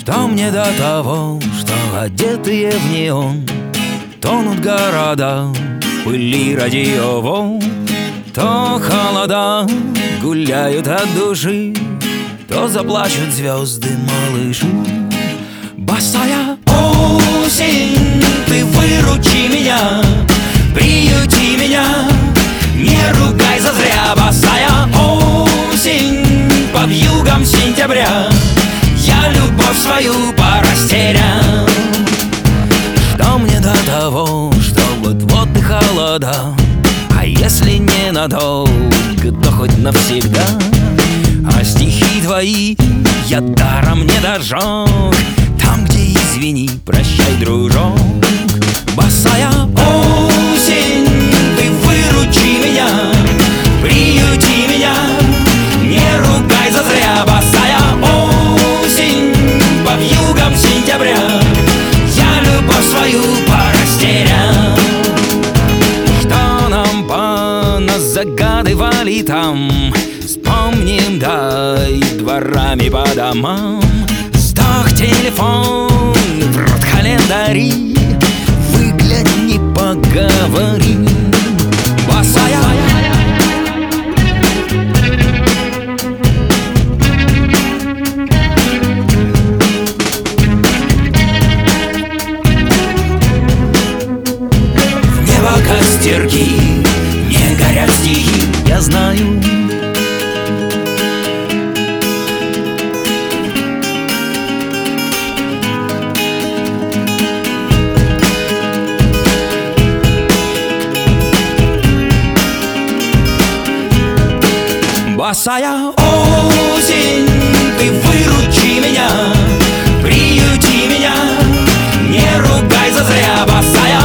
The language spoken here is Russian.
Что мне до того, что одетые в неон тонут города в пыли радиоволн? То холода гуляют от души, то заплачут звезды малыши. Босая осень, ты выручи меня, приюти меня, не ругай зазря. Босая осень, под югом сентября я любовь свою порастерял. Что мне до того, что вот-вот и холода, а если не надолго, то хоть навсегда. А стихи твои я даром не дожег, там, где извини, прощай, дружок. Босая осень, ты выручи меня, приюти меня, не ругай зазря. Босая осень, под югом сентября я любовь свою порастерял. Что нам поназагадывали там, вспомним, дай, дворами по домам. Сдох телефон, в рот календари, выгляни, поговори. Босая в небо костерки, не горят стихи, я знаю. Босая осень, ты выручи меня, приюти меня, не ругай зазря. Босая